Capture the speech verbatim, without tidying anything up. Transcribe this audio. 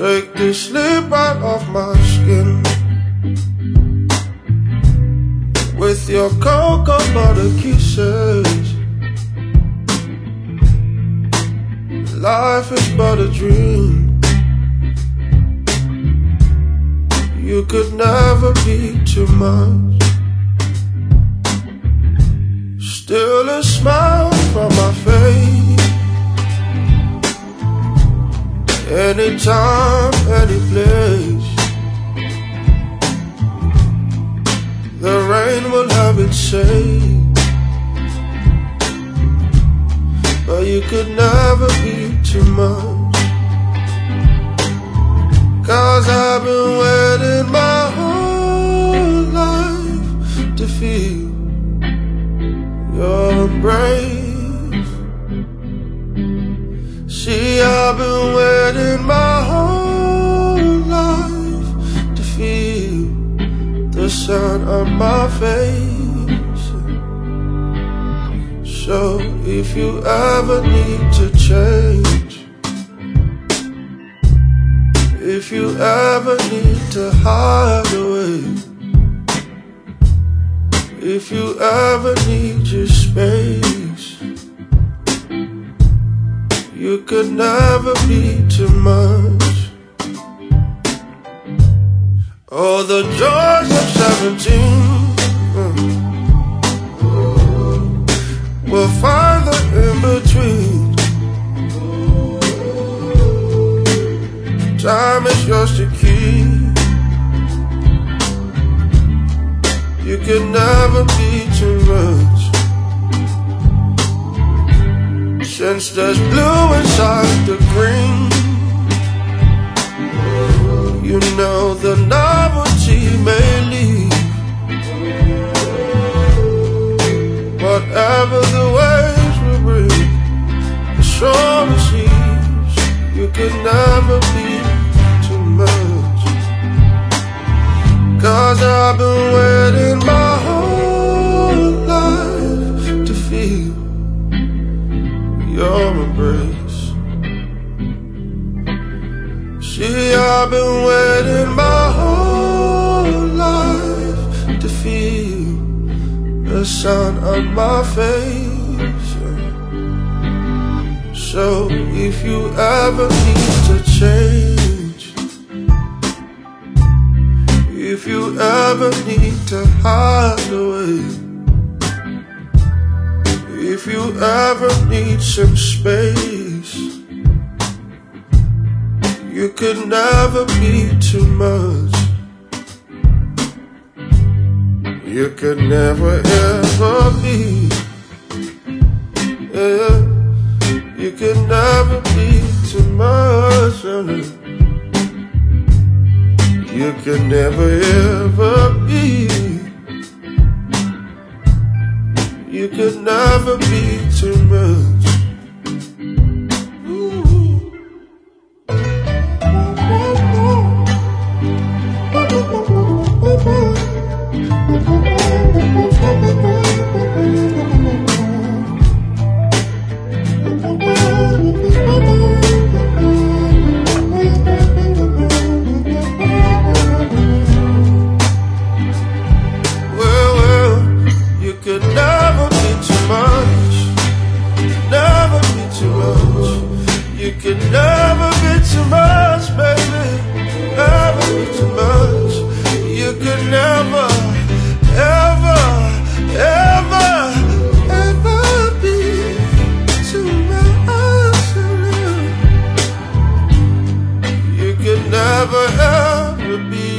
Take the sleep right off my skin with your cocoa butter kisses. Life is but a dream. You could never be too much. Still a smile from my face. Anytime, any place. The rain will have its say, but you could never be too much. 'Cause I've been waiting my whole life to feel your embrace. See, I've been waiting my whole life to feel the sun on my face. So if you ever need to change, if you ever need to hide away, if you ever need your space, you could never be too much. Oh, the joys of seventeen, mm, we'll find the in-between. Time is yours to keep. You could never be too much. Since there's blue inside the green, you know the novelty may leave. Whatever the waves will bring, the shore receives. You could never be too much. 'Cause I've been waiting my whole life to feel your embrace. See, I've been waiting my whole life to feel the sun on my face. So if you ever need to change, if you ever need to hide away, if you ever need some space, you could never be too much. You could never ever be, yeah. You could never be too much. You could never ever be. You could never be too much. Could never be too much, never be too much. You could never be too much, baby, never be too much. You could never, ever, ever, ever be too much. You could never, ever be